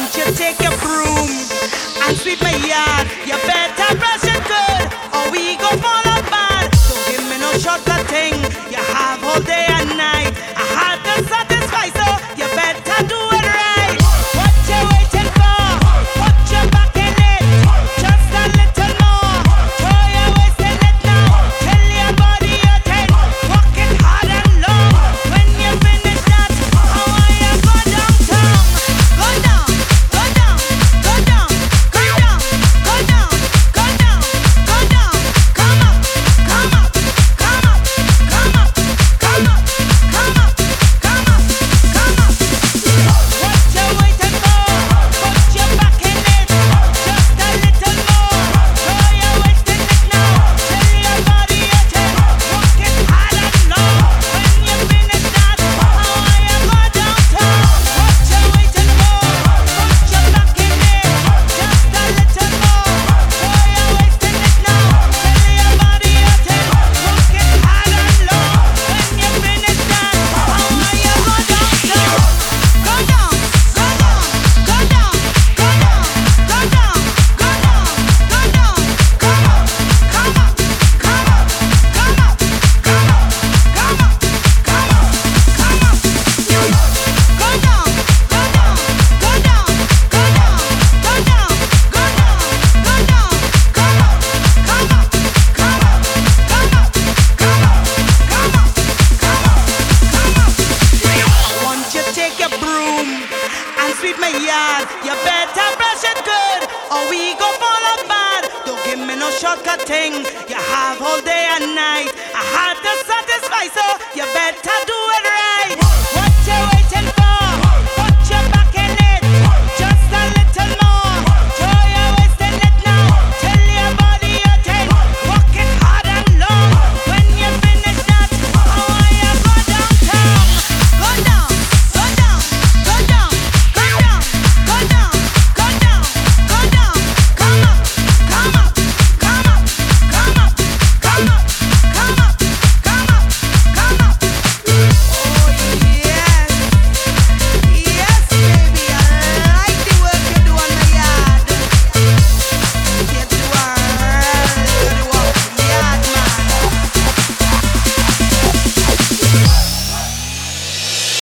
want you to take your broom and sweep my yard. You better brush it good, or we go fall apart. Don't give me no shortcut thing. You have all day and night. I had to satisfy, so you better do it right. What you waiting for? Put your back in it. Just a little more. Throw your waist in it now. Tell your body you're ten. Walk it hard and long. When you finish that, I want you go downtown. Go down, go down, go down, go down, go down, go down, go down. Come up, come up, come up, come up, come up, come up, come up, come up. What you waiting for? Put your back in it. Just a little more. Throw your waist in it now. Tell your body you're ten. Walk it hard and long. When you finish that, I want you go downtown. What you waiting for? Put your back in it. Just a little more. Throw your waist in it now. Tell your body you're ten. Walk it hard and long. When you finish that, I want you go downtown. Go down, go down, go down, go down, go down, go down, go down. Come up, come up, come up, come up, come up, come up, come up, come up. Go down, go down, go down, go down, go down, go down, go down. Come up, come up, come up, come up, come up, come up, come up, come up. I want you to take your broom and sweep my yard. You better brush it good, or we go fall apart. Don't give me no shortcut thing. You have all day and night. I had to satisfy, so you better do it right.